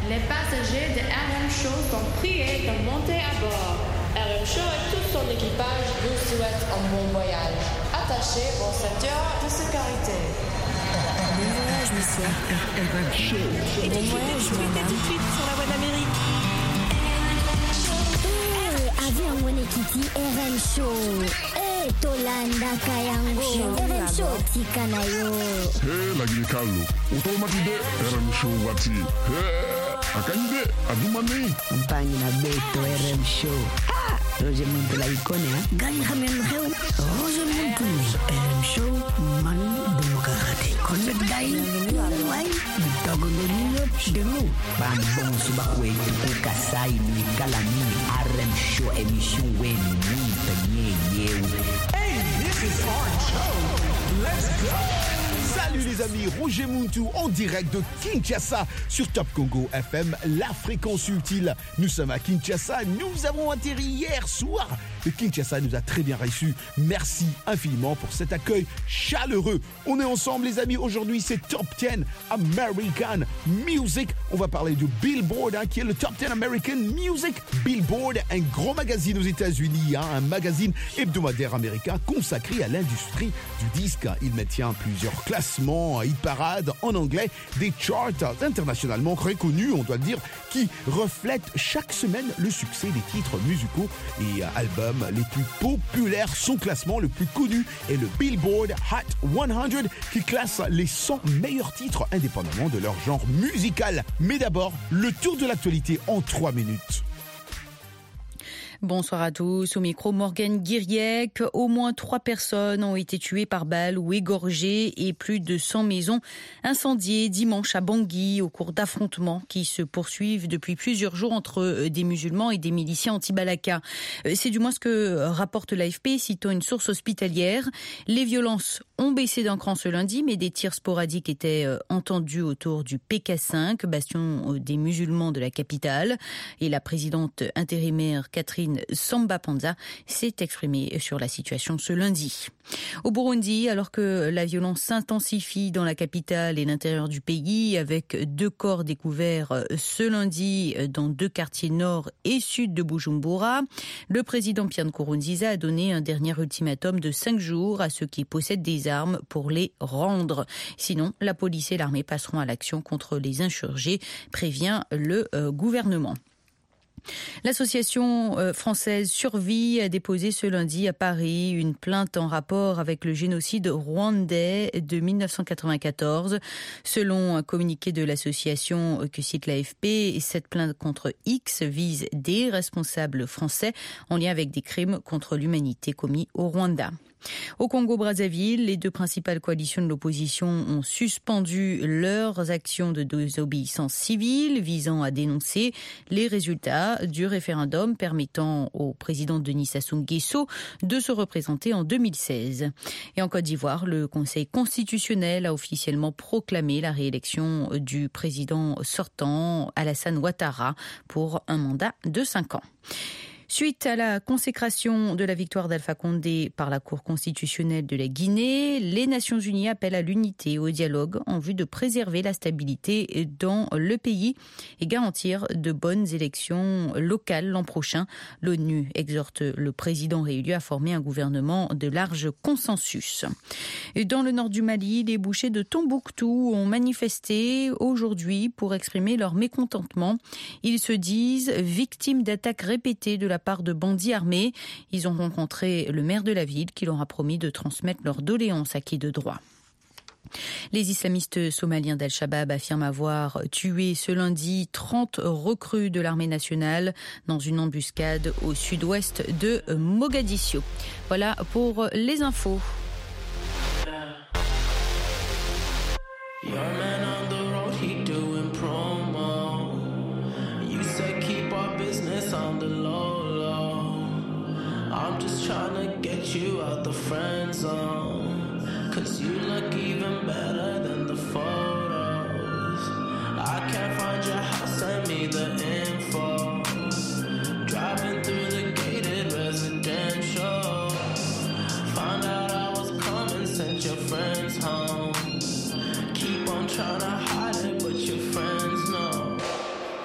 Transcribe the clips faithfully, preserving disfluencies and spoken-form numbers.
Les passagers de R M Show sont priés de monter à bord. R M Show et tout son équipage vous souhaitent un bon voyage. Attachez vos ceintures de sécurité. Bon voyage, monsieur. R M Show. Et bon voyage, madame. Tout de suite sur la voie de l'Amérique. Eh, avion Wene Kiti R M Show. Eh, Tolanda Kayango. R M Show Tikanayo. Hey, lagi Carlo. Automatique R M Show wati. Hey. Akande, adumani. Mpangi na beto R M Show. Ah, Roger Muntu la ikone ha. Gani khamen kheu. Roger Muntu. R M Show man demokrati. Konnet dai. Wai. Dogo nilo demu. Ban bon suba kwetu kukasai ni kalani R M Show emission wen ni tanye yew. Hey, this is our show. Let's go. Salut les amis, Roger Muntu en direct de Kinshasa sur Top Congo F M, la fréquence utile. Nous sommes à Kinshasa, nous avons atterri hier soir. Et Kinshasa nous a très bien reçus. Merci infiniment pour cet accueil chaleureux. On est ensemble les amis, aujourd'hui c'est Top dix American Music. On va parler de Billboard hein, qui est le Top dix American Music. Billboard, un grand magazine aux États-Unis, hein, un magazine hebdomadaire américain consacré à l'industrie du disque. Il maintient plusieurs classements, hit parades en anglais, des charts internationalement reconnus, on doit dire, qui reflètent chaque semaine le succès des titres musicaux et albums les plus populaires. Son classement le plus connu est le Billboard Hot cent qui classe les cent meilleurs titres indépendamment de leur genre musical. Mais d'abord, le tour de l'actualité en trois minutes. Bonsoir à tous. Au micro, Morgane Guiriec. Au moins trois personnes ont été tuées par balles ou égorgées et plus de cent maisons incendiées dimanche à Bangui au cours d'affrontements qui se poursuivent depuis plusieurs jours entre des musulmans et des miliciens anti-Balaka. C'est du moins ce que rapporte l'A F P, citant une source hospitalière. Les violences ont baissé d'un cran ce lundi, mais des tirs sporadiques étaient entendus autour du P K cinq, bastion des musulmans de la capitale. Et la présidente intérimaire Catherine Samba Panza s'est exprimée sur la situation ce lundi. Au Burundi, alors que la violence s'intensifie dans la capitale et l'intérieur du pays, avec deux corps découverts ce lundi dans deux quartiers nord et sud de Bujumbura, le président Pierre Nkurunziza a donné un dernier ultimatum de cinq jours à ceux qui possèdent des armes pour les rendre. Sinon, la police et l'armée passeront à l'action contre les insurgés, prévient le euh, gouvernement. L'association française Survie a déposé ce lundi à Paris une plainte en rapport avec le génocide rwandais de dix-neuf cent quatre-vingt-quatorze. Selon un communiqué de l'association que cite l'A F P, cette plainte contre X vise des responsables français en lien avec des crimes contre l'humanité commis au Rwanda. Au Congo-Brazzaville, les deux principales coalitions de l'opposition ont suspendu leurs actions de désobéissance civile visant à dénoncer les résultats du référendum permettant au président Denis Sassou Nguesso de se représenter en deux mille seize. Et en Côte d'Ivoire, le Conseil constitutionnel a officiellement proclamé la réélection du président sortant Alassane Ouattara pour un mandat de cinq ans. Suite à la consécration de la victoire d'Alpha Condé par la Cour constitutionnelle de la Guinée, les Nations Unies appellent à l'unité et au dialogue en vue de préserver la stabilité dans le pays et garantir de bonnes élections locales l'an prochain. L'ONU exhorte le président réélu à former un gouvernement de large consensus. Et dans le nord du Mali, les bouchers de Tombouctou ont manifesté aujourd'hui pour exprimer leur mécontentement. Ils se disent victimes d'attaques répétées de la part de bandits armés. Ils ont rencontré le maire de la ville qui leur a promis de transmettre leurs doléances acquis de droit. Les islamistes somaliens d'Al-Shabaab affirment avoir tué ce lundi trente recrues de l'armée nationale dans une embuscade au sud-ouest de Mogadiscio. Voilà pour les infos. I'm just trying to get you out the friend zone, 'cause you look even better than the photos. I can't find your house, send me the info. Driving through the gated residential, found out I was coming, sent your friends home. Keep on trying to hide it, but your friends know.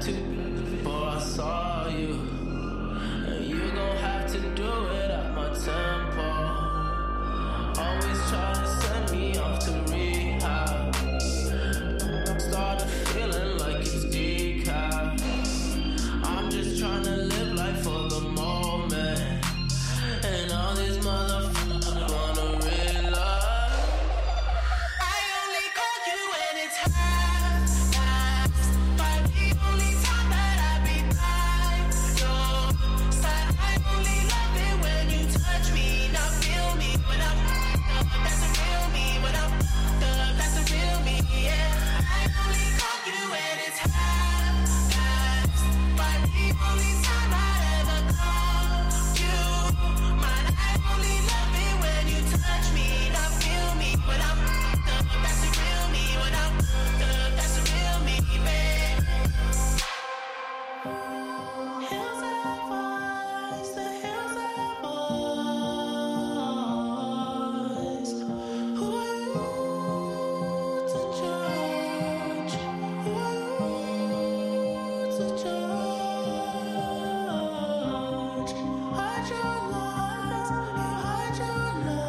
to before I saw you. And you gon' have to do it at my tempo. Always trying to send me off to rehab. Started feeling like it's decaf. I'm just trying to live life for the moment. And all these motherfuckers wanna realize I only call you when it's half past. By the only time that I be by your side. I only love it when you touch me. Now feel me when I'm up. That's the real me when I'm up. That's the real me, yeah. I only call you when it's half past. By the only time I ever call you mine. I only love it when you touch me. Now feel me when I'm up. That's the real me when I'm up. That's the real me, babe. Hills have eyes, the hills have eyes. Who are you to judge? Who are you to judge? Hide your lies, you hide your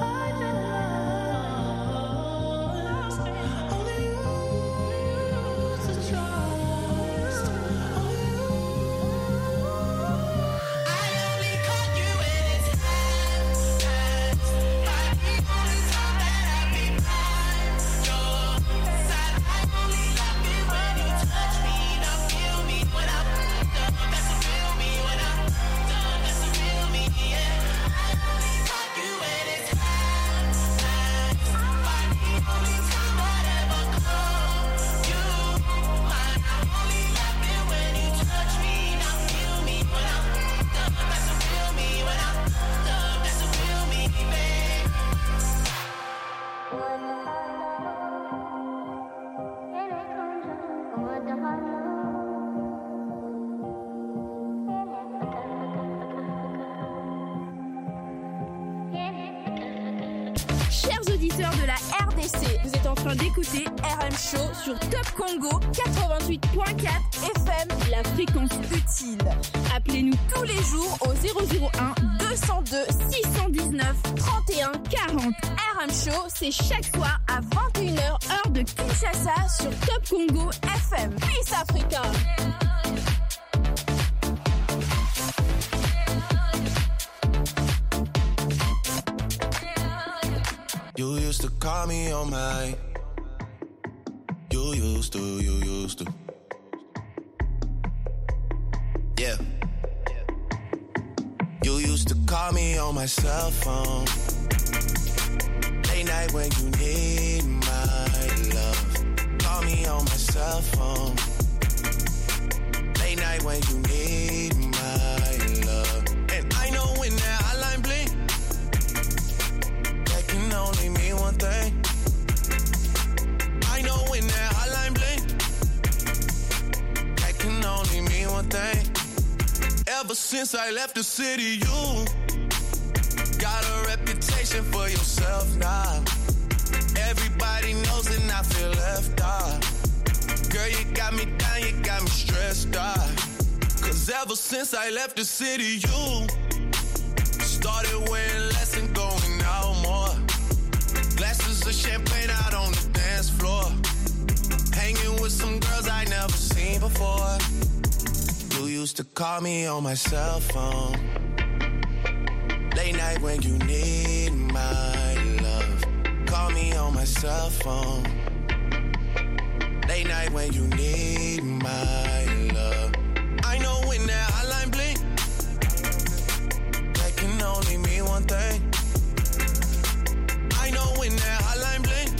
lies. Only you to trust. Only you. I only call you when it's half past. By the only time that I be by your side. I only love it when you touch me. Now feel me when I'm up. That's the real me when I'm up. That's the real me, yeah. I only call you when it's half past. By the only time I ever call you mine. I only love it when you touch me. Now feel me when I'm up. That's the real me when I'm up. That's the real me, babe. Chers auditeurs de la R D C, vous êtes en train d'écouter R M Show sur Top Congo quatre-vingt-huit point quatre F M, la fréquence utile. Appelez-nous tous les jours au zéro zéro un deux zéro deux six un neuf trente et un quarante. R M Show, c'est chaque soir à vingt et une heures heure de Kinshasa sur Top Congo F M. Peace Africa. You used to call me on my. You used to, you used to. Yeah. You used to call me on my cell phone. Late night when you need my love. Call me on my cell phone. Late night when you need my love. And I know when that hotline blink, that can only mean one thing. I know when that hotline blink, that can only mean one thing. Ever since I left the city, you got a reputation for yourself now. Everybody knows and I feel left out. Girl, you got me down, you got me stressed out. Cause ever since I left the city, you started wearing less and going out more. Glasses of champagne out on the dance floor. Hanging with some girls I never seen before. You used to call me on my cell phone. Late night when you need my love. Call me on my cell phone. Late night when you need my love. I know when that hotline blink, that can only mean one thing. I know when that hotline blink,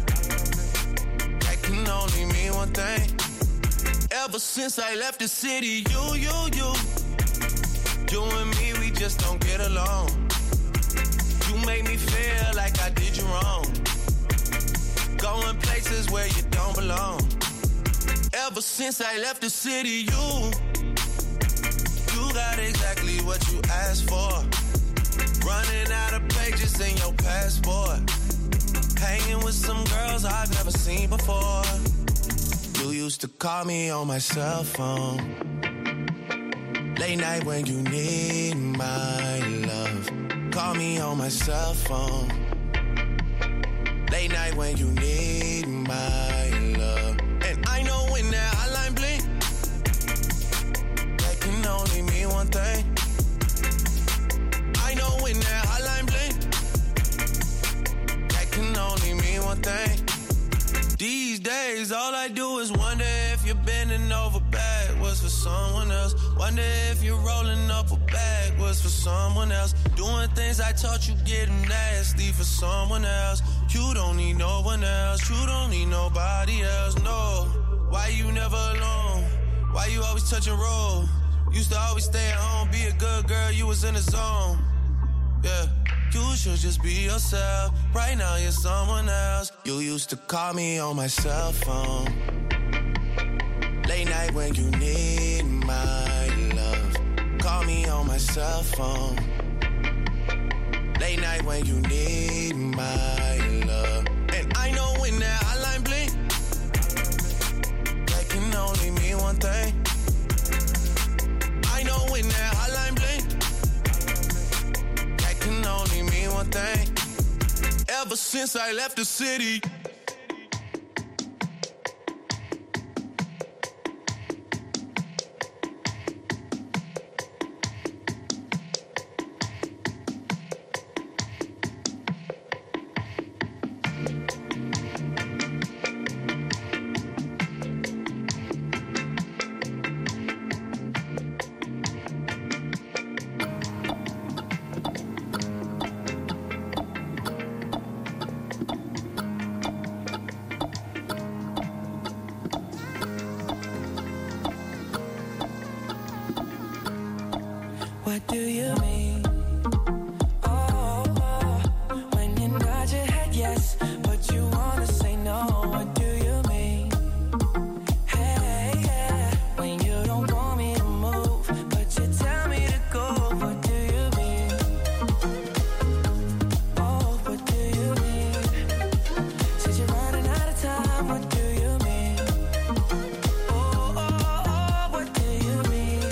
that can only mean one thing. Ever since I left the city, you, you, you, you and me, we just don't get along. You make me feel like I did you wrong. Going places where you don't belong. Ever since I left the city, you, you got exactly what you asked for. Running out of pages in your passport. Hanging with some girls I've never seen before. You used to call me on my cell phone. Late night when you need my love. Call me on my cell phone. Late night when you need my love. And I know when that hotline blink, that can only mean one thing. I know when that hotline blink, that can only mean one thing. These days, all I do is wonder if you're bending over backwards for someone else. Wonder if you're rolling up a backwards for someone else. Doing things I taught you getting nasty for someone else. You don't need no one else. You don't need nobody else, no. Why you never alone? Why you always touch and roll? Used to always stay at home, be a good girl, you was in the zone. Yeah. You should just be yourself. Right now you're someone else. You used to call me on my cell phone. Late night when you need my love. Call me on my cell phone. Late night when you need my love. And I know when that hotline blink, that can only mean one thing. I know when that hotline blink, can only mean one thing. Ever since I left the city, what do you mean? Oh, oh, when you nod your head yes, but you wanna say no. What do you mean? Hey, yeah, when you don't want me to move, but you tell me to go. What do you mean? Oh, what do you mean? Said you're running out of time. What do you mean? Oh, oh, oh, what do you mean?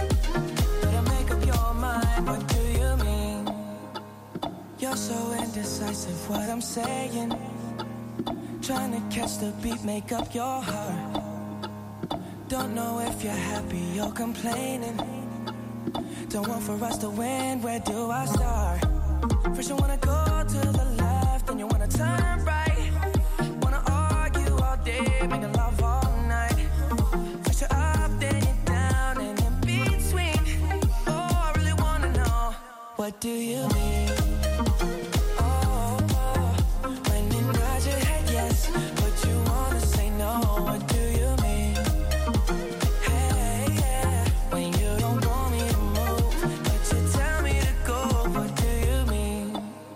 What do you mean? You're so indecisive, what I'm saying. Trying to catch the beat, make up your heart. Don't know if you're happy or complaining. Don't want for us to win, where do I start? First you wanna go to the left, then you wanna turn right. Wanna argue all day, making love all night. First you're up, then you're down, and in between. What do you mean? Oh, oh, when you nod your head yes, but you wanna say no. What do you mean? Hey, yeah, when you don't want me to move, but you tell me to go. What do you mean?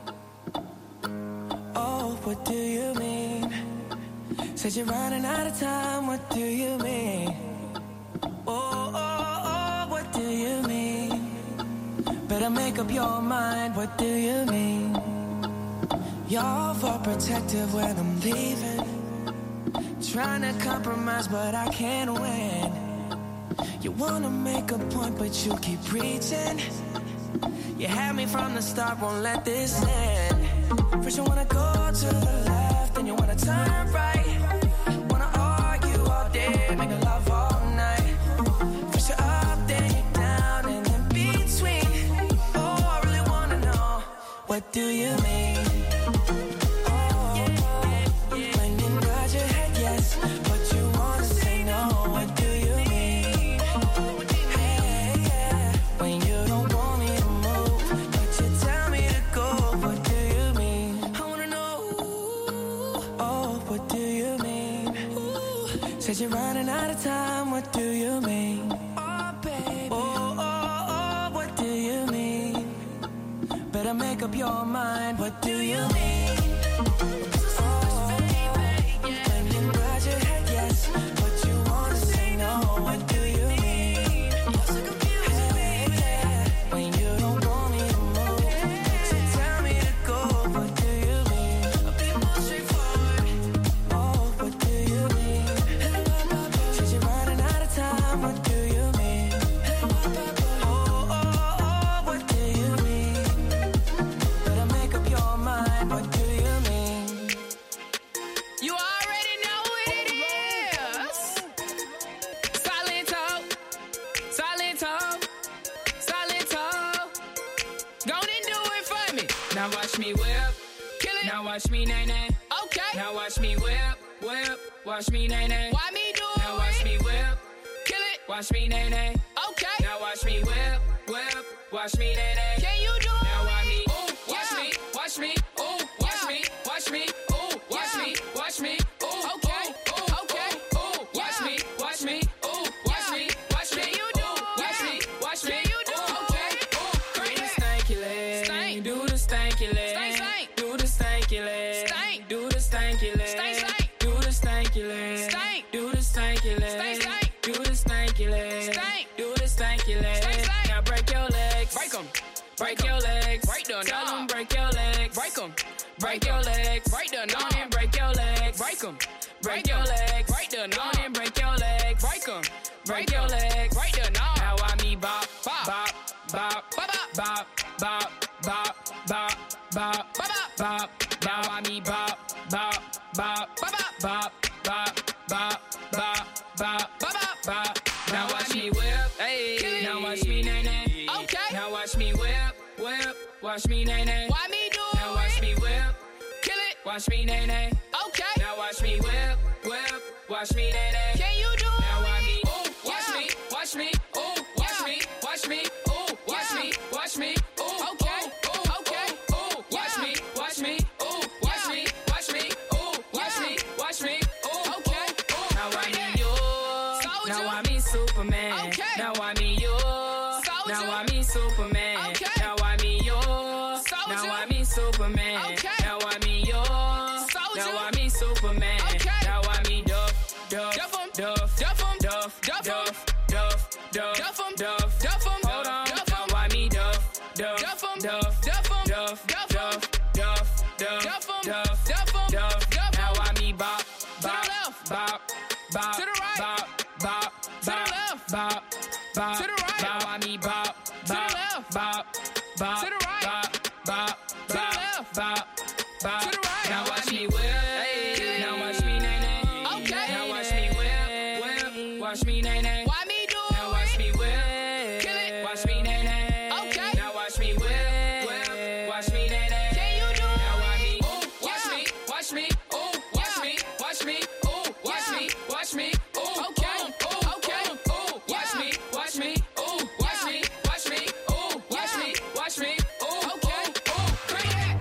Oh, what do you mean? Said you're running out of time. What do you mean? Oh, oh, oh, what do you mean? Better make up your mind, what do you mean? You're overprotective when I'm leaving. Trying to compromise, but I can't win. You wanna make a point, but you keep preaching. You had me from the start, won't let this end. First you wanna go to the left, then you wanna turn right. Wanna argue all day, make love all night. First you're up, then you're down, and in between. What do you mean? Oh, when you nod your head yes, but you wanna say no. What do you mean? Hey, yeah, when you don't want me to move, but you tell me to go. What do you mean? I wanna know. Oh, what do you mean? Said you're running out of time. What do you mean? Oh, baby. Oh, oh, oh, what do you mean? Better make up your mind. What do you mean? Oh, when you nod your head yes, but you wanna say no. What do you mean? Hey, yeah, when you don't want me to move, but you tell me to go. What do you mean? I'll be more straightforward. Oh, what do you mean? Now watch me whip. Kill it. Now watch me nay nay. Okay. Now watch me whip, whip. Watch me nay nay. Why me do it? Now watch me whip. Kill it. Watch me nay nay. Okay. Now watch me whip, whip. Watch me nay nay. Can you do it? Now watch me. Ooh, watch Yeah. me, watch me. Ooh, watch Yeah. me, watch me. Ooh, watch Yeah. me, watch me. Ooh, Okay. ooh, ooh, Okay. ooh, ooh, watch Yeah. me, watch me. Ooh, watch Yeah. me, watch me. Can you do Ooh, it? watch Yeah. me, watch me. Can you do it? Ooh, Okay. ooh, ooh. Crank Do the it. stanky leg. Stank. Do the stanky leg. Stank, stank. Do the stanky leg. Stank. Do the stanky leg. Stank, stank. Do the stanky leg. Stank. Do the stanky leg. Stank, stank. Do the stanky leg. Stank. Do the stanky leg. Stank, stank. Now break your legs. Break 'em. Break your legs. Break them, Tell nah. 'em break your legs. Break 'em. Break your legs. Break them, Go nah. on and break your legs. Break 'em. Break your legs. Break them, Go nah. on and break your legs. Break 'em. Break your legs. Break them, nah. Now I me bop, Bop. bop, bop, Bop, bop, bop, bop, bop, bop, Bop, bop. bop. Now I me bop, bop, bop, Bop, bop. bop, bop, bop, bop, bop, Bop, bop. bop. Now watch me whip. Hey. Now watch me nay nay. Okay. Now watch me whip, whip. Watch me nay nay. Why me do it? Now watch me whip. Kill it. Watch me nay nay. Okay. Now watch me whip, whip. Watch me nay nay. Can you do it? Now watch me. Ooh, watch Yeah. me, watch me. Ooh, watch Yeah. me, watch me. Ooh, watch Yeah. me, watch me. Ooh, Okay. ooh, ooh, Okay. ooh, ooh, watch Yeah. me, watch me. Ooh, watch Yeah. me, watch me. Ooh, watch Yeah. me, watch me. Ooh, Okay. ooh, ooh. Now I Bring me it. you. Soldier. Now I me Superman. Okay. Now I me you. Soldier. Now I me Superman. Okay. Now I me you. Soldier. Now I me Superman. Okay. Now I me you. Soldier. Now I me Superman. Okay. Now I me Duff, Duff, Duff 'em. Duff, Duff 'em. Duff, Duff 'em. Duff, Duff, Duff, Duff 'em. Duff, Duff 'em. Hold on, Duff 'em. now why me Duff, Duff, Duff 'em. Duff, Duff 'em. Duff, Duff 'em. Duff, Duff, Duff, Duff 'em. Duff, Duff 'em. Duff. Duff 'em. Now why me bop, the bop, left. bop, bop, To the right. bop, bop, To the bop, left. bop, bop, To the right. Now why me bop, the bop, left. bop, bop, To the right. bop, bop, To the bop, left. bop, bop. To the right. Now Now watch watch me me whip. Hey. Now watch me nay nay. Okay. Now watch me whip, whip. Watch me nay nay. Why me do it? Now watch me whip. Kill it. Watch me nay nay. Okay. Now watch me whip, whip. Watch me nay nay. Can you do it? Now watch me. Ooh, watch Yeah. me, watch me. Ooh, watch Yeah. me, watch me. Ooh, watch Yeah. me, watch me. Ooh, Okay. ooh, ooh, Okay. ooh, ooh. Watch Yeah. me, watch me. Ooh, watch Yeah. me, watch me. Ooh, watch Yeah. me, watch me. Ooh, Okay. ooh, ooh. Bring it.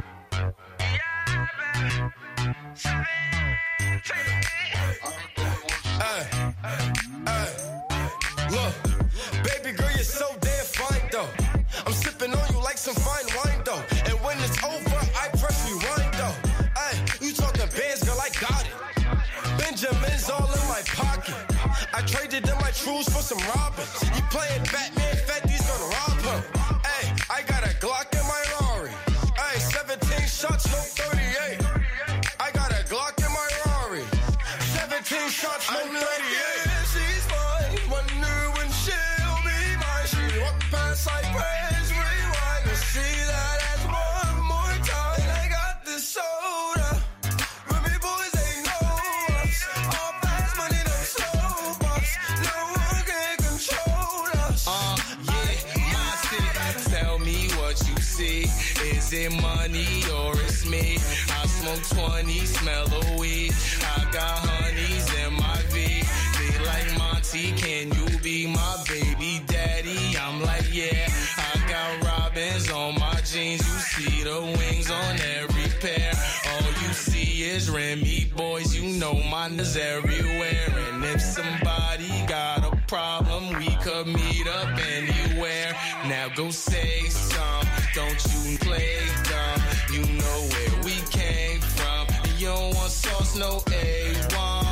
Hey, hey, look, baby girl, you're so damn fine though. I'm sipping on you like some fine wine though. And when it's over, I press rewind though. Hey, you talking bands, girl, I got it. Benjamin's all in my pocket. I traded in my trues for some Robins. You playing Batman, Fetty's gonna rob him. Hey, I got a Glock in my Rari. Hey, seventeen shots, no thirty-eight. I got a Glock in my Rari. seventeen shots, no thirty-eight. Yeah, she's mine. Wonder when she'll be mine. She walk past like praise, rewind to see that as one more time. And I got this soda. Remy boys, they know us. All fast money, them slow bucks. No one can control us. Uh, yeah, my city. Tell me what you see. Is it money or it's me? I smoke twenty, smell of weed. I got honeys in my V. They like Monty, can you be my baby daddy? I'm like, yeah. I got robins on my jeans. You see the wings on every pair. All you see is Remy boys. You know mine is everywhere. And if somebody got a problem, we could meet up anywhere. Now go say some. Don't you play dumb. You know where we came from. You don't want sauce, no A one.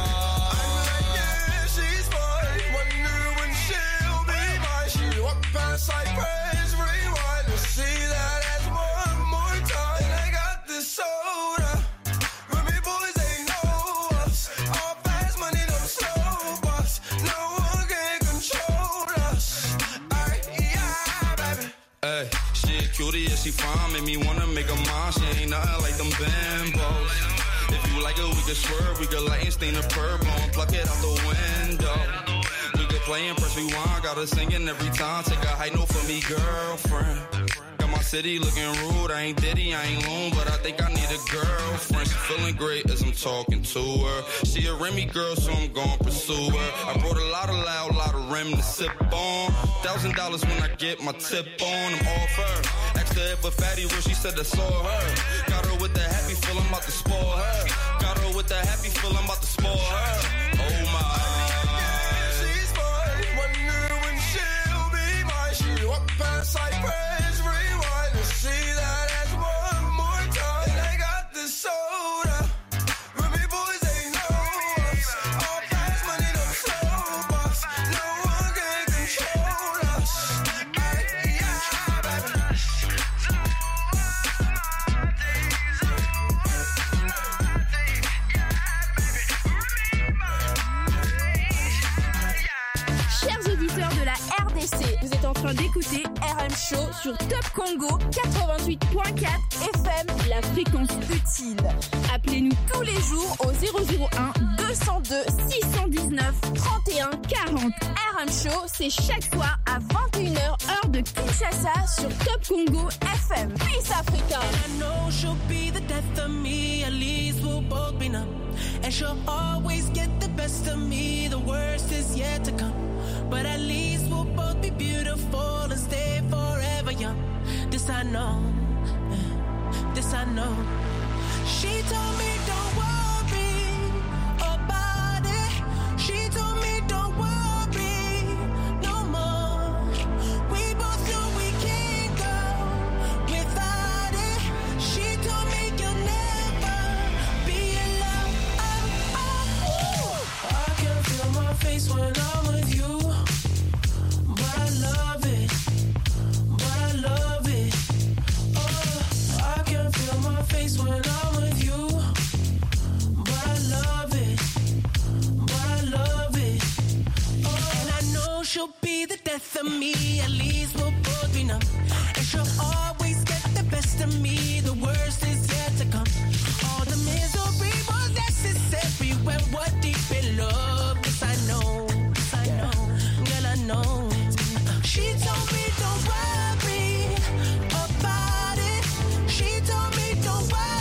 She's mine. Wonder when she'll be mine. She walk past like praise, rewind to see that as one more time. And I got this soda. Remy boys, they know us. All fast money, them slow bucks. No one can control us. Alright, yeah, baby. Hey, she cutie, yeah, she fine. Make me wanna make her mine. She ain't nothing like them bimbos. If you like it, we can swerve. We can light and stain the purple and pluck it out the window. We could play and press rewind. Got her singing every time. Take a high note for me, girlfriend. Got my my city looking rude. I ain't Diddy, I ain't loon, but I think I need a girlfriend. She feeling great as I'm talking to her. She a Remy girl, so I'm gon' pursue her. I brought a lot of loud, lot of rim to sip on. Thousand dollars when I get my tip on. I'm off her. Asked her if a fatty was, she said that's all her. Got her with the happy feel, I'm about to spoil her. Got her with the happy feel, I'm about to spoil her. Oh my. Cypress, rewind to see that ass one more time. They got the soda. Remy boys, they know us. All fast money, them slow bucks. No one can control us. Ay, yeah, baby. Chers auditeurs de la R D C, vous êtes en train d'écouter R M Show sur Top Congo quatre-vingt-huit point quatre F M, la fréquence utile. Appelez-nous tous les jours au zéro zéro un deux zéro deux six un neuf trente et un quarante. R M Show, c'est chaque soir à vingt et une heures heure de Kinshasa sur Top Congo F M. Peace Africa. I know she'll be the death of me, at least we'll both be numb. And she'll always get the best of me, the worst is yet to come. But at least we'll both be beautiful and stay forever young. This I know, this I know. She told me don't worry about it. She told me don't worry no more. We both know we can't go without it. She told me you'll never be alone. Oh, oh, oh. I can feel my face when I'm with you. When I'm with you, but I love it, but I love it. Oh, and I know she'll be the death of me, at least we'll both be numb. And she'll always get the best of me, the worst is yet to come. All the misery was necessary when we're deep in love. Yes, I know, yes, I know, girl, I know. She told me don't worry about it. She told me don't worry.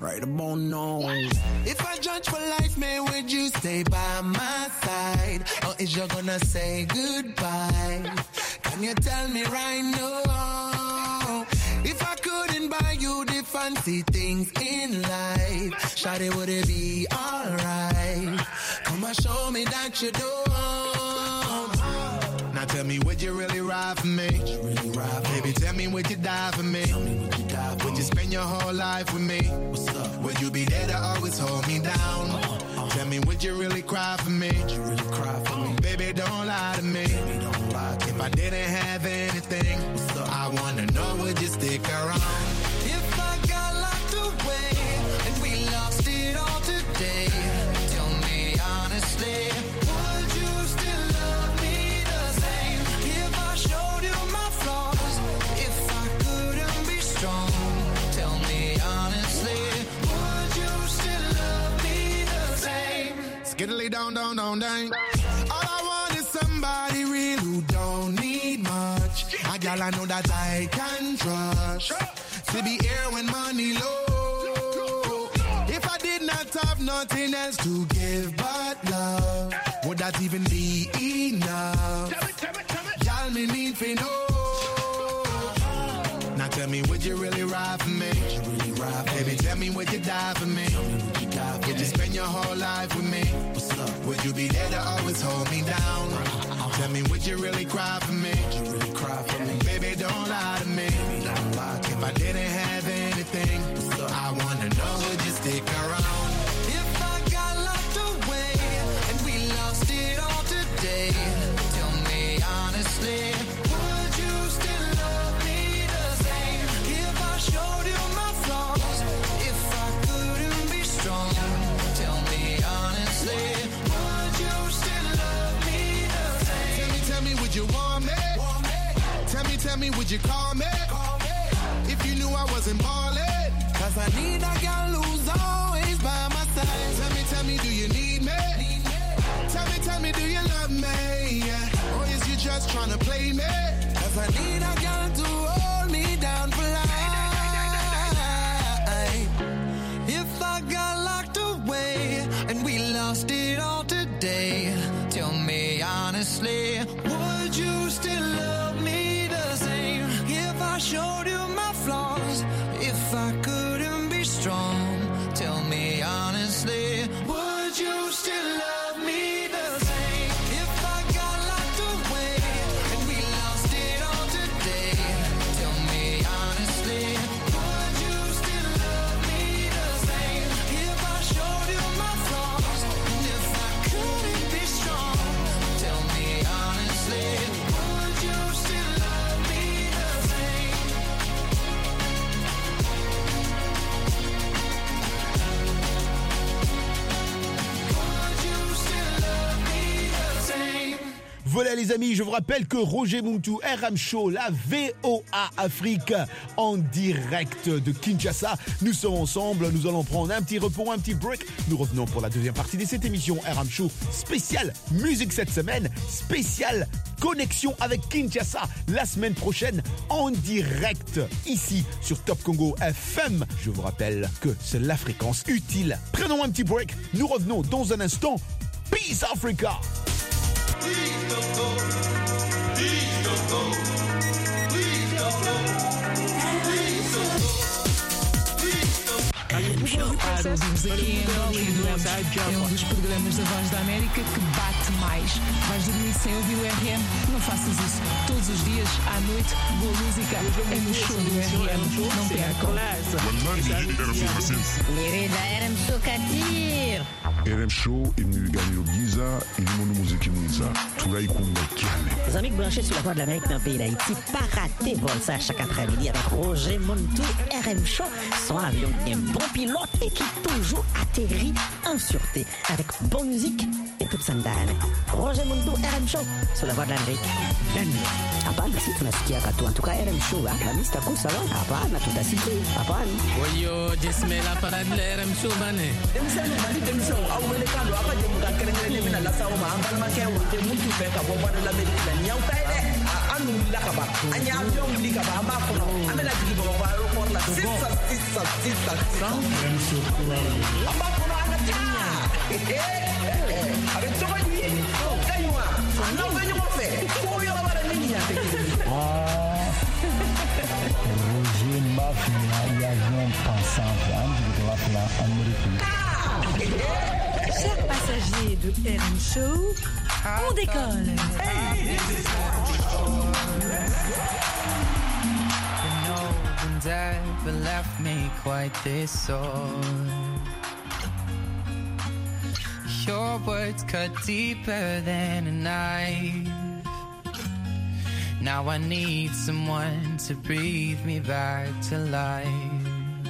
right about now. If I judge for life, man, would you stay by my side? Or is you gonna say goodbye? Can you tell me right now? If I couldn't buy you the fancy things in life, shawty, would it be alright? Come and show me that you don't. Now tell me, would you really ride for me? Really ride for Baby, tell me, would you die for me? Tell me would, you die for would you spend your whole life with me? What's up? Would you be there to always hold me down? Uh-huh. Tell me, would you really cry for me? Would you really cry for me? Baby, don't lie to me. Baby, don't lie to if me. I didn't have anything, I wanna know, would you stick around? If I got locked away and we lost it all today, tell me honestly, would you still love me the same? If I showed you my flaws, if I couldn't be strong, tell me honestly, would you still love me the same? Skiddly down, down, down, down. All I want is somebody real who don't need much. A gal I know that I can trust. To be here when money low. If I did not have nothing else to give but love, would that even be enough? Y'all me need for know. Now tell me, would you really ride for me? Really ride for Baby, me? Tell me, would you die for me? Would you, die for would you spend your whole life with me? What's up? Would you be there to always hold me down? Uh-huh. Tell me, would you really cry for me? Would you really cry for me? Baby, don't lie to me. Baby, don't lie to if I didn't have anything, I wanna know, would you stick around? If I got locked away and we lost it all today, tell me honestly, would you still love me the same? If I showed you my flaws, if I couldn't be strong, tell me honestly, would you still love me the same? Tell me, tell me, would you want me? Want me? Tell me, tell me, would you call me? Call me. If you knew I wasn't ballin', cause I need a girl who's always by my side. Tell me, tell me, do you need me? Need me? Tell me, tell me, do you love me? Or is you just tryna play me? Cause I need a girl to hold me down for life. If I got locked away and we lost it all today, tell me honestly, would you still love me the same? If I showed you my flaws, if I couldn't be strong, tell me honestly, would you still love me the same? If I got locked away and we lost it all today, tell me honestly, would you still love me the same? If I showed you my flaws, and if I couldn't be strong, tell me honestly, would you still love me the same? Voilà les amis, je vous rappelle que Roger Muntu, R M Show, la V O A Afrique, en direct de Kinshasa. Nous sommes ensemble, nous allons prendre un petit repos, un petit break. Nous revenons pour la deuxième partie de cette émission R M Show spéciale musique cette semaine, spéciale connexion avec Kinshasa la semaine prochaine en direct ici sur Top Congo F M. Je vous rappelle que c'est la fréquence utile. Prenons un petit break, nous revenons dans un instant. Peace Africa! Please don't go. Please don't go. Please don't go. Please don't go. Please don't go. Claro, ouvimos aqui em Hollywood, é um dos programas da Voz da América que bate mais. Vais dormir sem ouvir o R M? Não faças isso. Todos os dias, à noite, boa música é no show do R M. Não percam. Nirida R M Show Katir. R M Show est venu gagner le Giza et le monde musique Giza. Tout là, il compte calme. Les amis branchés sur la Voix de l'Amérique dans le pays d'Haïti, pas rater vol ça chaque après-midi avec Roger Muntu, R M Show. Son avion est un bon pilote et qui toujours atterrit en sûreté avec bonne musique et toute sa ndani. Roger Muntu, R M Show sur la Voix de l'Amérique. Hapana, si tunasikia katu. En tout cas, R M Show, Alhamisi takuwa salon. Hapana, tutasikia. Hapana. Oyo, jesme la parade de R M Show bane. Demisano, bali demisano. Awele kando, apa je muka kerengere mina la sauma. Ambal makewa. Te muntu peka, boba de la Amerika. Nyau taide. anu lakaba anya avion likaba amba kono amena digi bo ba airport la sisa sisa sisa amba kono anga avec toi ni kaywa no venyo mo fe ko yo la bara ni ya ah Roger Mafia l'avion pensant de la Amérique. Chers passagers de R M Show, on décolle. You know, never left me quite this sore. Your words cut deeper than a knife. Now I need someone to breathe me back to life.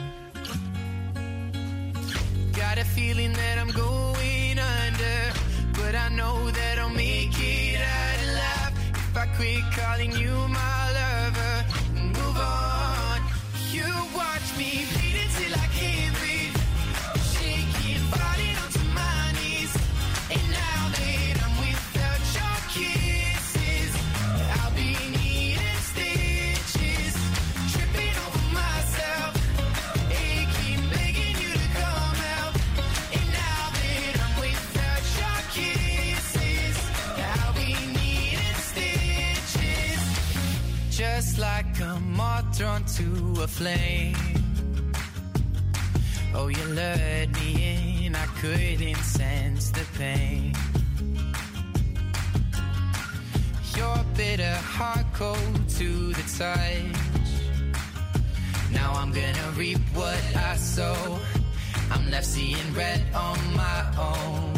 Got a feeling that I'm going under, but I know that I'll make it out alive if I quit calling you my lover and move on. You watch me bleeding till I can't breathe, shaking, falling onto my knees. And now that I'm without your kisses, I'll be needing stitches, tripping over myself, aching, begging you to come out. And now that I'm without your kisses, I'll be needing stitches, just like a moth drawn to a flame. Oh, you lured me in, I couldn't sense the pain. Your bitter heart cold to the touch. Now I'm gonna reap what I sow. I'm left seeing red on my own.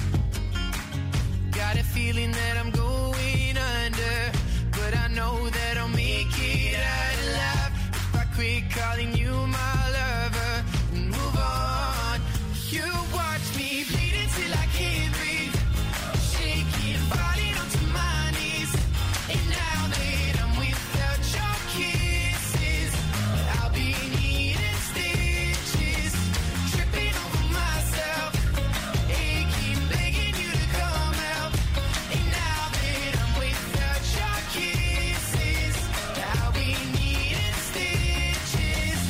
Got a feeling that I'm going under, but I know that I'll make it out alive if I quit calling you my lover and move on. You watch me bleeding till I can't breathe, shaking, falling onto my knees. And now that I'm without your kisses, I'll be needing stitches, tripping over myself, aching, begging you to come out. And now that I'm without your kisses, I'll be needing stitches.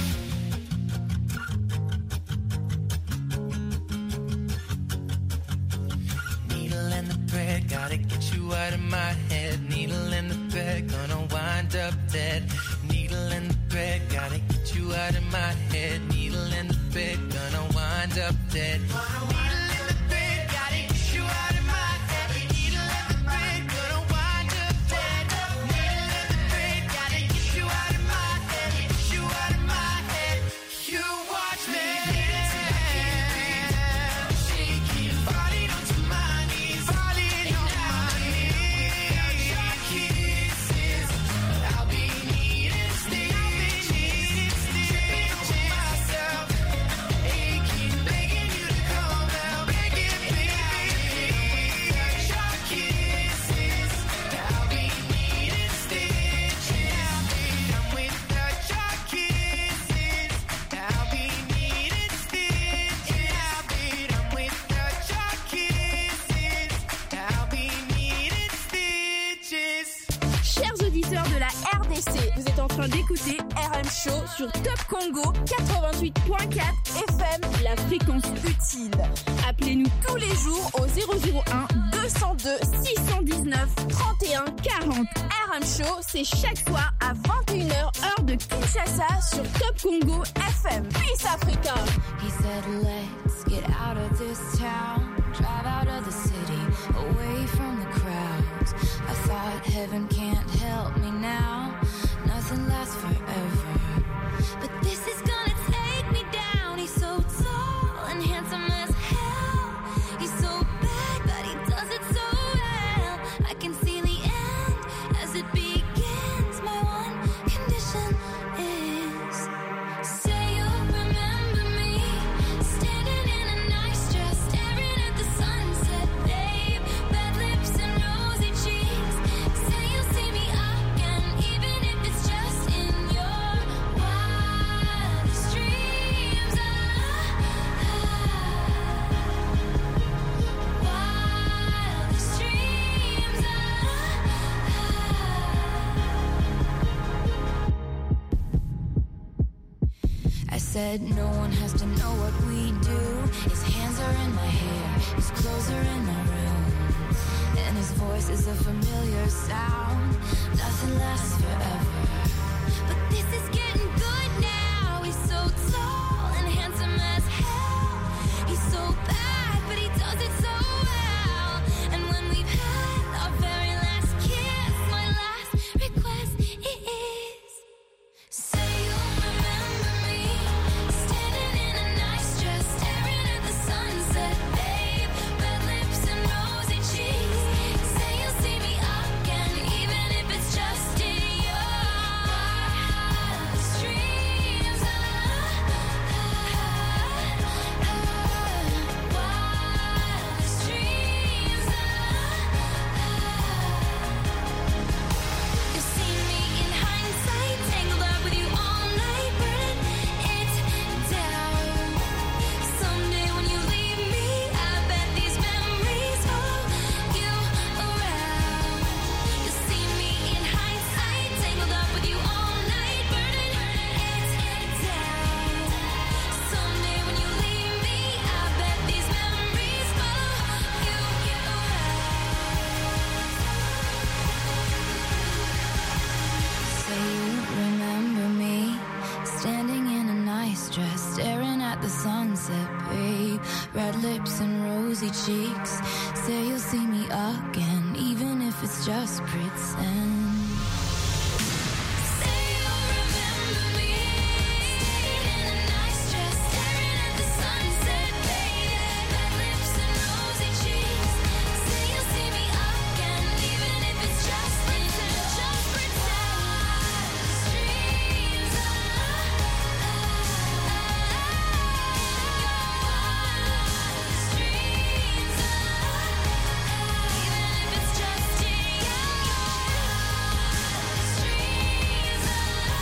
Needle in the thread, gotta get you out of my head. Needle in the thread, gonna wind up dead. Needle in the thread, gotta get you out of my head. Needle in the thread, gonna wind up dead. Needle in the thread, gotta get you out of my head. Needle in the thread, gonna wind up dead. Needle in the thread, gotta get you out of my head. Get you out of my head. You watch me bleeding till I can't breathe, shaking, falling onto my knees, falling on my knees. Your kisses, I'll be needing stitches, tripping over myself, aching, begging you to come out, begging, begging. Your kisses, I'll be needing stitches. I'm without your kisses, I'll be needing stitches. I'm without your kisses, I'll be needing stitches. Chers auditeurs de la R D C, vous êtes en train d'écouter R M Show sur Top Congo quatre-vingt-huit point quatre F M, la fréquence utile. Appelez-nous tous les jours au zéro zéro un deux zéro deux six un neuf trente et un quarante. R M Show, c'est chaque soir à vingt et une heures heure de Kinshasa sur Top Congo F M. Peace Africa. He said, let's get out of this town, drive out of the city, away from the crowds. I thought heaven can't help me now, nothing lasts forever. But this is gonna take me down. He's so tall and handsome as hell. He's so bad, but he does it so well. I can see the end as it begins. My one condition is, say you'll remember me, stay I said no one has to know what we do. His hands are in my hair, his clothes are in my room, and his voice is a familiar sound. Nothing lasts forever, but this is getting good now. He's so tall and handsome as hell. He's so bad, but he does it so well. And when we've had our very last kiss, my last request is, say you'll remember me, standing in a nice dress, staring at the sunset, babe, red lips and rosy cheeks. Say you'll see me again, even if it's just in your wildest dreams. Wildest dreams. You'll see me in hindsight, tangled up with you all night, burning it down. Someday when you leave me, I bet these memories follow you around. You'll see me in hindsight, tangled up with you all night, burning it down. Someday when you leave me, I bet these memories follow you around. Say you remember me, standing in a nice dress, staring at the sunset, babe, red lips and rosy cheeks. Say you'll see me again, even if it's just pretend. Say you'll remember me, standing in a nice dress, staring at the sunset, babe, red lips and rosy cheeks. Say you'll see me again, even if it's just pretend, just pretend. Dreams of dreams of, even if it's just in your dreams of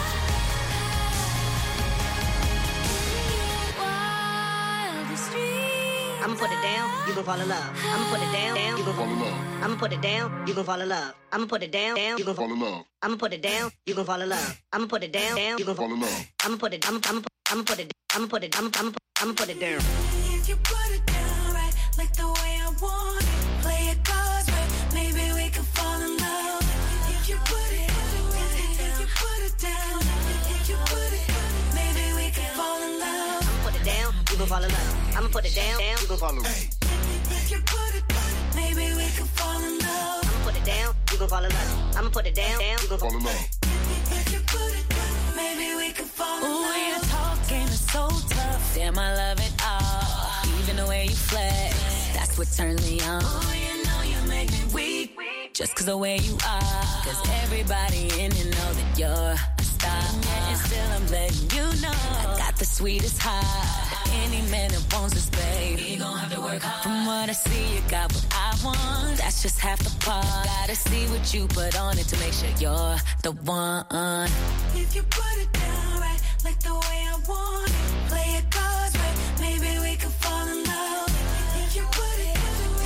wildest dreams. I'ma put it down, you gon' fall in love. I'ma put it down, down, you gon' fall in love. I'ma put it down, you gon' fall in love. I'ma put it down, down, you gon' fall in love. I'ma put it down, you gon' fall in love. I'ma put it down, down, you gon' fall in love. I'ma put it, I'ma, I'ma, I'ma put it, I'ma put it, I'ma, I'ma, I'ma put it down. If you put it down right, like the way I want it, play it God's way, maybe we could fall in love. If you put it, if you put it down, if you put it, maybe we could fall in love. I'ma put it down, you gon' fall in love. I'ma put it down, down, you gon' fall in love. If you put it, maybe we could fall in love. I'ma put it down, you gon' fall in love. I'ma put it down, down, you gon' fall in love. If you put it, maybe we could fall in love. Ooh, your talking is so tough. Damn, I love it all. Even the way you flex, that's what turns me on. Oh, you know you make me weak. Just cause the way you are. Cause everybody in here know that you're a star. And still I'm letting you know I got the sweetest heart. Any man that wants this, babe, he gon' have to work hard. From what I see, you got what I want. That's just half the part. Gotta see what you put on it to make sure you're the one. If you put it down right, like the way I want it, play it God's way, maybe we could fall in love. If you put it,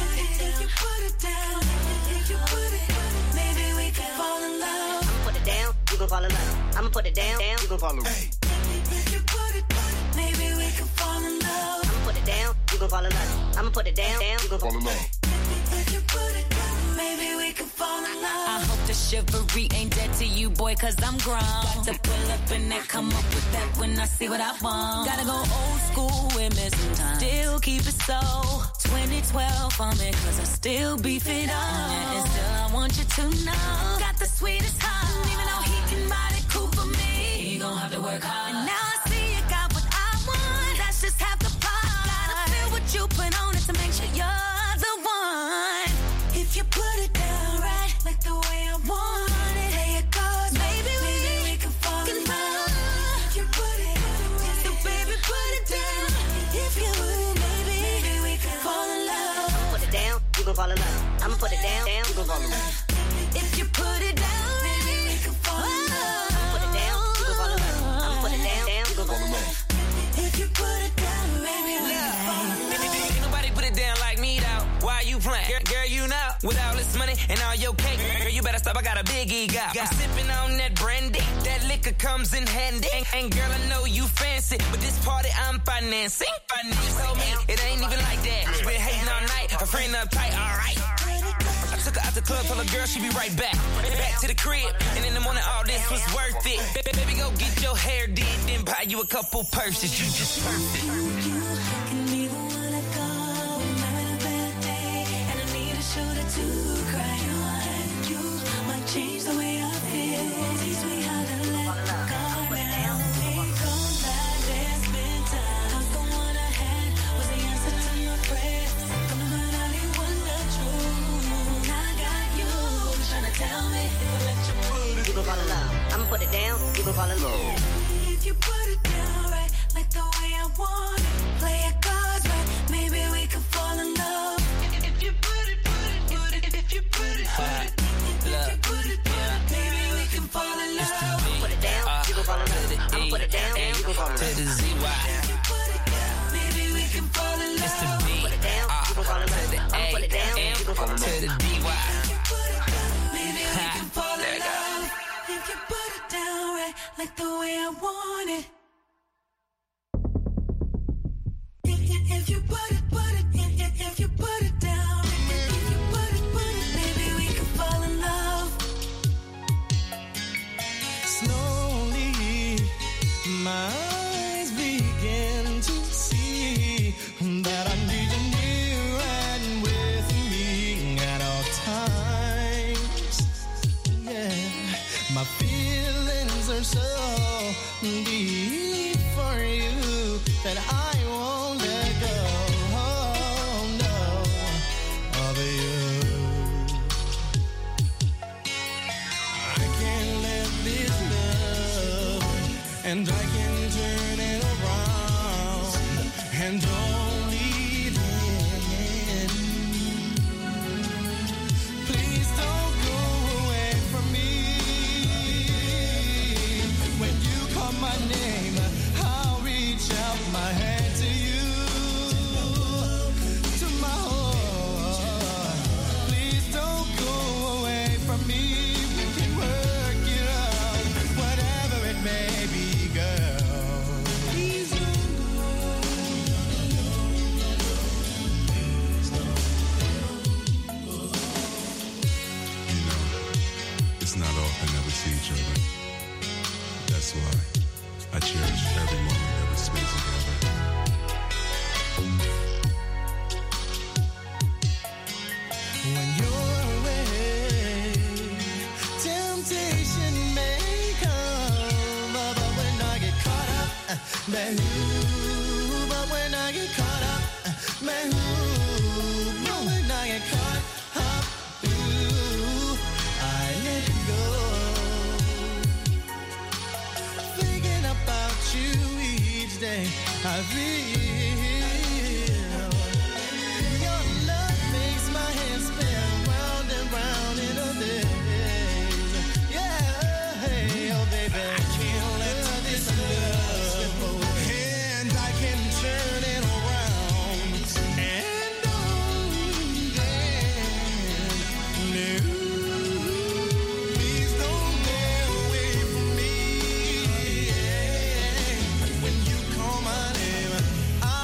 if you put it down, if you put it, maybe we could fall in love. I'ma put it down, you gon' fall in love. I'ma put it down, down, you gon' fall in love. If you put it, maybe we could fall in love. I'ma put it down, you gon' fall in love. I'ma put it down, down, you gon' fall in love. If you put it, maybe we could fall in love. I hope the chivalry ain't dead to you, boy, cause I'm grown. Got to pull up and then come up with that when I see what I want. Gotta go old school with me sometimes. Still keep it so twenty twelve for me, cause I still beef it up. And still I want you to know, got the sweetest heart. Even though he can ride it cool for me, he gon' have to work hard. And now I see you got what I want. That's just half the part. Gotta feel what you put on it to make sure you're the one. If you put it down right, like the way I want it, play it God's way, maybe we, maybe we could fall in love. If you put it, so baby put it down. If you would, maybe, maybe we could fall in love. I'ma put it down, you gon' fall in love. I'ma put it down, down, you gon' fall in love. If you put it down, maybe we could fall in love. I'ma put it down, you gon' fall in love. I'ma put it down, down, you gon' fall in love. If you put it down, maybe we could fall in love. Ain't nobody put it down like me, though. Why you playing? Girl, girl, you know, with all this money and all your cake, Girl, you better stop, I got a big ego. I'm sipping on that brandy, that liquor comes in handy. And, and girl, I know you fancy, but this party I'm financing. She told me it ain't even like that. She been hating all night, her friend uptight, alright. I took her out the club, told her girl she be right back. Back to the crib, and in the morning all this was worth it. Baby, go get your hair did, then buy you a couple purses. You just perfect. You can be the one I call when I'm in a bad day, and I need a shoulder to cry on. You might change the way I feel. Teach me how to let go now. Ain't gon' lie, there's been times I was the one I had, was the answer to my prayers. Come to find out it wasn't the truth. I got you trying to tell me if I let you move. You gon' fall in love. I'ma put it down. You gon' fall in love. If you put it down right, like the way I want it, play your cards right, maybe we could fall in love. If you put it, put it, put it, if you put it, put it, if you put it, put it, maybe we can fall in love. Put it down, you gon' fall in love. I'ma put it down, you gon' fall in love. To the Z Y. If you put it down, maybe we can fall in love. It's the B. Put it down, you gon' fall in love. I'ma put it down, you gon' fall in love. To the D Y. Maybe we can fall in love. If you put it down right, like the way I want it. If you put it, put it, if, if you put it down, if you put it, put it, maybe we could fall in love. Slowly, my eyes begin to see that I need you near and with me at all times. Yeah, my feelings are so deep for you that I won't let go. Oh, no, of you. I can't let this love, and I can turn it around, and only then. Please don't go away from me. When you call my name, I'll reach out my hand to you, to my heart. Please don't go away from me. We can work it out, whatever it may be, girl. Please don't You know, it's not often that we see each other. That's why I cherish every moment that we spend together. When you're away, temptation may come, but when I get caught up, man, ooh, but when I get caught up, man, ooh, but when I get caught up, ooh, I let it go. Thinking about you each day, I feel your love makes my head spin round and round in a daze. Yeah, oh baby, I can't let this love slip away, and I can turn it around, and on then, no, please don't go away from me. When you call my name, I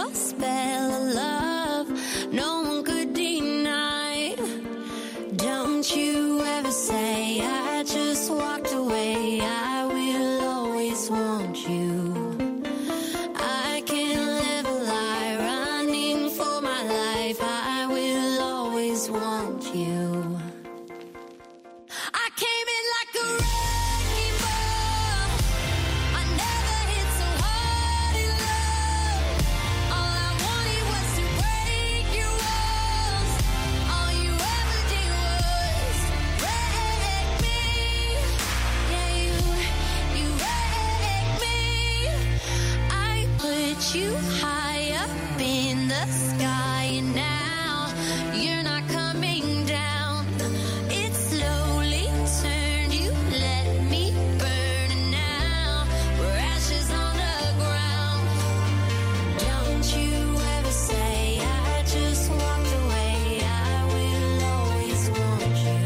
your spell of love, no one could deny. Don't you ever say I just walked away. I will always want you. I can't live a lie, running for my life. I will always want you. I came in like a wrecking ball. I never hit so hard in love. All I wanted was to break your walls. All you ever did was wreck me. Yeah, you, you wrecked me. I put you high up in the sky, and now you're not coming down. It slowly turned, you let me burn, and now we're ashes on the ground. Don't you ever say I just walked away. I will always want you.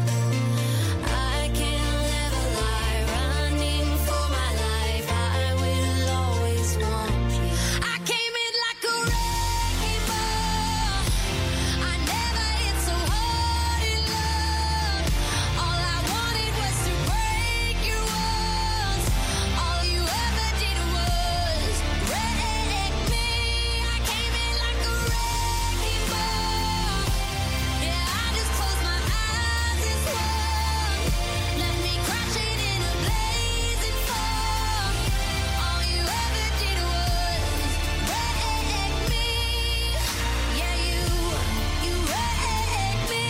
I can't live a lie, running for my life. I will always want you. I came in like a wrecking ball. I never hit so hard in love. All I wanted was to break your walls. All you ever did was wreck me. I came in like a wrecking ball. Yeah, I just closed my eyes and swung. Left me crashing in a blazing fall. All you ever did was wreck me. Yeah, you, you wrecked me.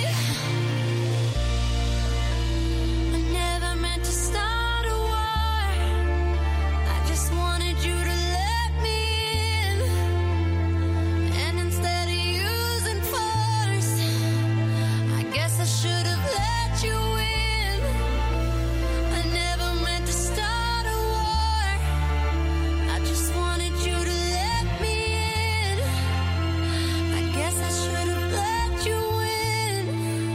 I never meant to start a war. I just wanted you to let me in. And instead of using force, I guess I should have let you in. I never meant to start a war. I just wanted you to let me in. I guess I should have let you in.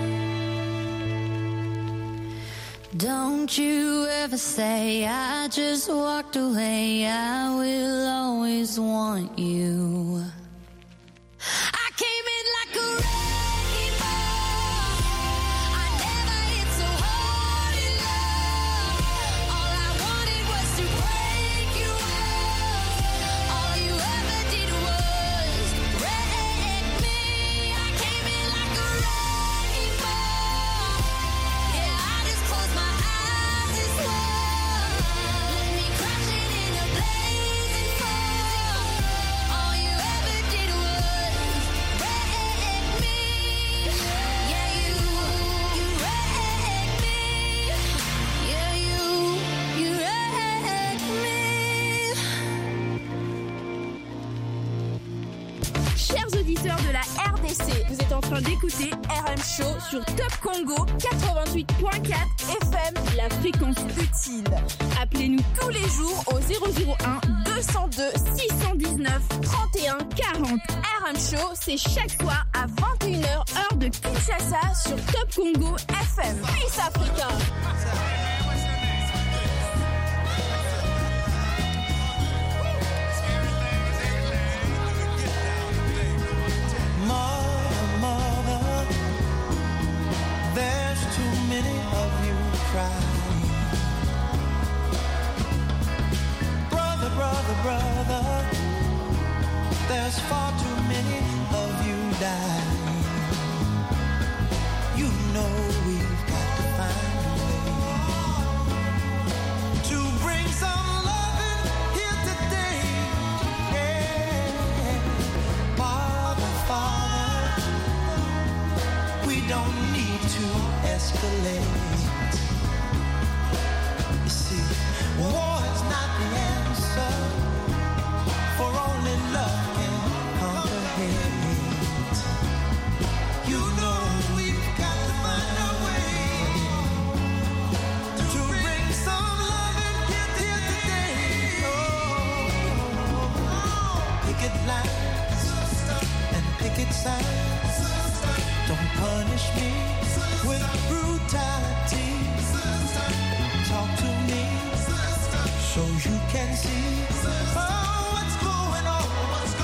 Don't you ever say I just walked away. I will always want you. I came in like a wrecking ball. I never hit so hard in love. All I wanted was to break your walls. All you ever did was wreck me. I came in like a wrecking ball. Yeah, I just closed my eyes and swung. Left me crashing in a blazing fall. All you ever did was wreck me. Yeah, you, you wrecked me. Yeah, you, you wrecked me. Chers auditeurs de la R D C, vous êtes en train d'écouter R M Show sur Top Congo quatre-vingt-huit point quatre F M, la fréquence utile. Appelez-nous tous les jours au zéro zéro un deux cent deux six cent dix-neuf trente et un quarante. R M Show, c'est chaque soir à vingt et une heures heure de Kinshasa sur Top Congo F M. Peace Africa. Mother, mother, there's too many of you crying. Brother, brother, brother, there's far too many of you dying. You know we've got to find a way to bring some loving here today. Yeah. Father, Father, we don't need to escalate. You see, war is not the answer, for only love can conquer hate. You know we've got to find a way to bring some loving here today. Oh, picket lines and picket signs. Don't punish me with brutality. Talk to me so you can see oh, what's going on. What's going on?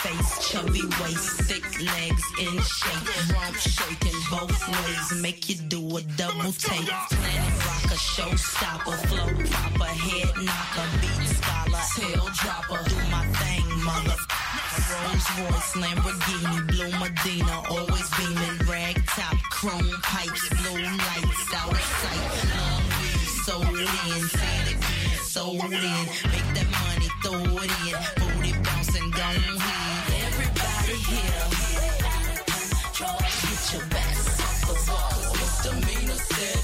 face, chubby waist, thick legs in shape, rump shaking both ways, make you do a double take. Planet rocker, showstopper, flow proper, head knocker, beat scholar, tail dropper, do my thing, mother. Rolls Royce, Lamborghini, Blue Medina, always beaming, rag top, chrome pipes, blue lights, out sight, long weed, sold in, say it again, sold in, make that money, throw it in, booty bouncing, don't heed. Everybody here, get your backs off the wall, misdemeanor said.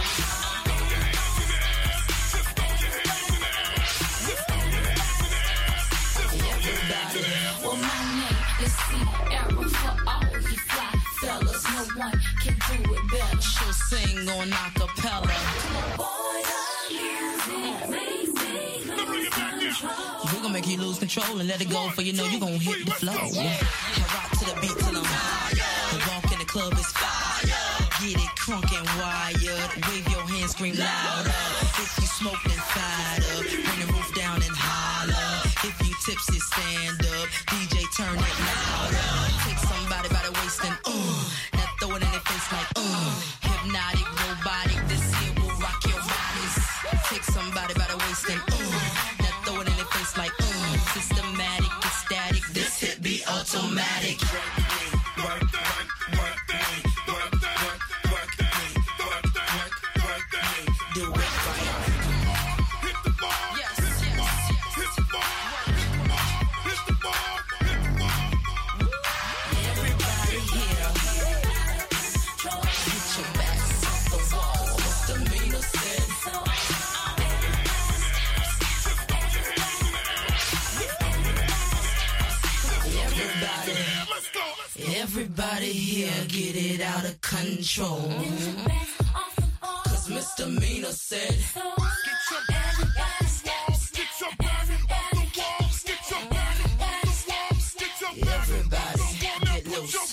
She'll sing on acapella. We're gonna make you lose control and let it go, for you know you gonna hit the flow. I rock to the beat till I'm higher. The walk in the club is fire. Get it crunk and wired. Wave your hands, scream louder. If you smoke, then fired up. Bring the roof down and holler. If you tipsy, stand up. D J, turn it louder. Take somebody by the waist and uh. Now throw it in their face like uh. Hypnotic, robotic, this here will rock your bodies. Take somebody by the waist and uh. Now throw it in their face like uh. Systematic, ecstatic, this hit be automatic. Work, work, work, work, work, work, work, work, work, work, work, do it right. Hit the bar, yes, yes, yes. Hit the bar, hit the bar, hit the bar. Everybody here, get your backs off the wall. Misdemeanor said so. Everybody, everybody here, get it out of control. Cause misdemeanor said, get your back off the walls, get your back off the walls, get your back off the walls, get your back. Everybody, get loose.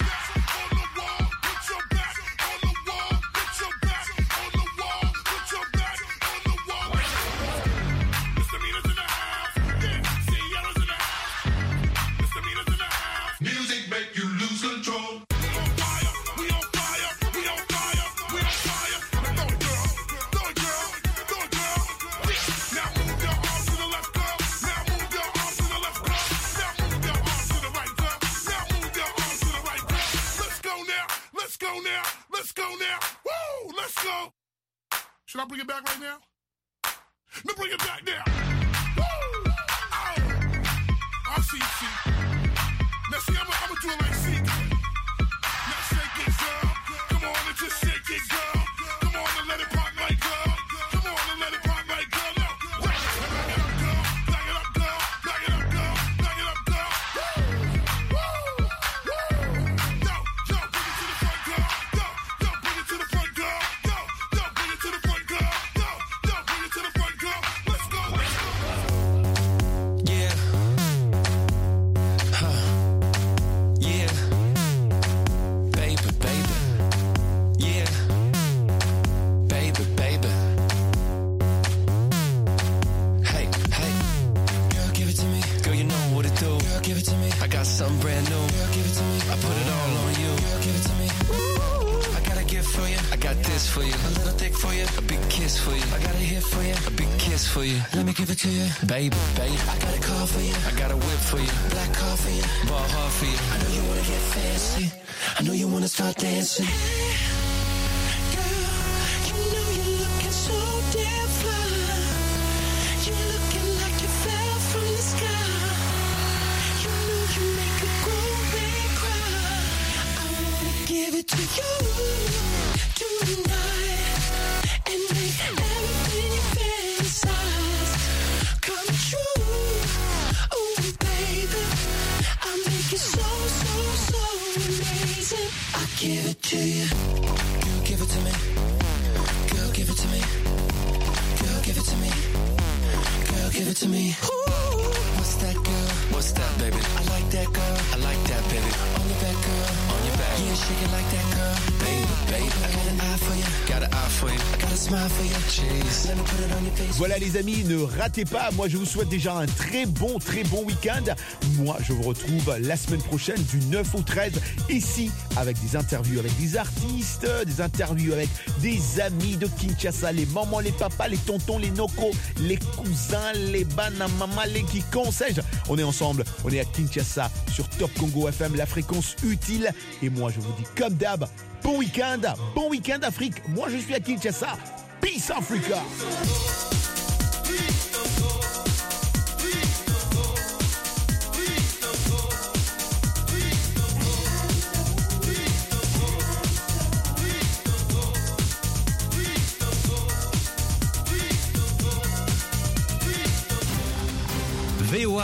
Should I bring it back right now? Let me bring it back now. Woo! Oh! I see, see. Now see, I'm gonna do it like see. Now shake it, girl. Come on and just shake it, girl. Come on and let it pop like girl. Come on and let it pop like girl. No. Back it up, girl. Back it up, girl. Back it up, girl. Back it up, girl. Woo! Woo! Woo! Yo, yo, bring it to the front, girl. Yo, yo, bring it to the front, girl. Yo, yo, bring it to the front, girl. Yo, yo, bring it to the front, girl. Let's go, let's go. Yeah. Huh. Yeah. Baby, baby. Yeah. Baby, baby. Hey, hey. Girl, give it to me. Girl, you know what it do. Girl, give it to me. I got something brand new. Girl, give it to me. I put it all on you. Girl, give it to me. Ooh, I got a gift for you. I got this for you. A little thick for you. A big kiss for you. I got a hit for you. A big kiss for you. Let me give it to you. Baby, baby. I got a car for you. I got a whip for you. Black car for you. Ball hard for you. I know you wanna get fancy. I know you wanna start dancing. Give it to you tonight and make everything you fantasize come true. Oh, baby, I make it so, so, so amazing. I give it to you. Girl, give it to me. Girl, give it to me. Girl, give it to me. Girl, give it to me. Ooh, what's that, girl? What's that, baby? I like that, girl. I like that, baby. On your back, girl. On your back. Yeah, shake it like that, girl. Baby, baby. I got an eye for you. Got an eye for you. I got a smile smile for your cheese. Let me put it on your face. Voilà les amis, ne ratez pas. Moi je vous souhaite déjà un très bon, très bon week-end. Moi je vous retrouve la semaine prochaine du neuf au treize ici avec des interviews avec des artistes, des interviews avec des amis de Kinshasa, les mamans, les papas, les tontons, les nocos, les cousins, les banamamas, les qui sais-je. On est ensemble, on est à Kinshasa sur Top Congo F M, la fréquence utile. Et moi je vous dis comme d'hab, bon week-end, bon week-end Afrique. Moi je suis à Kinshasa. Peace Africa. Please don't go.